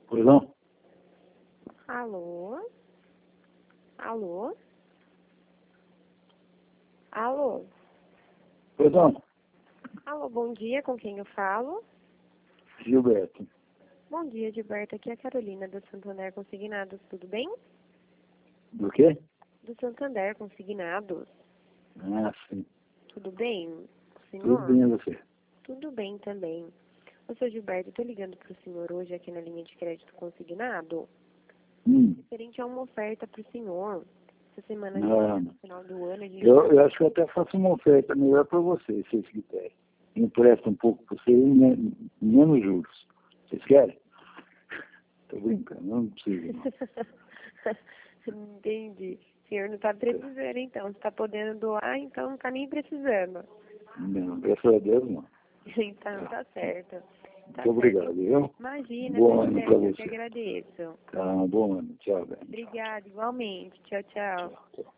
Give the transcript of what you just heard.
Pois não? Alô? Alô? Alô? Pois não? Alô, bom dia, com quem eu falo? Gilberto. Bom dia, Gilberto, aqui é a Carolina do Santander Consignados, tudo bem? Do quê? Do Santander Consignados, Ah, sim. tudo bem? O Tudo senhor? bem, você? Tudo bem também. Ô, seu Gilberto, eu tô ligando pro senhor hoje aqui na linha de crédito consignado, referente a uma oferta pro senhor. Essa semana, no final do ano, a gente... Eu acho que eu até faço uma oferta melhor para vocês, se vocês quiserem. Empresto um pouco para vocês e menos juros. Vocês querem? Tô brincando, não precisa. Não. Entendi. O senhor não está precisando, então. Se está podendo doar, então não está nem precisando. Não, graças a Deus não. Então, tá certo. Tá Muito obrigado, certo. viu? Imagina, Bom ano para eu que você. agradeço. Tá, um bom ano. Tchau, velho. Obrigada, igualmente. Tchau, tchau. Tchau, tchau.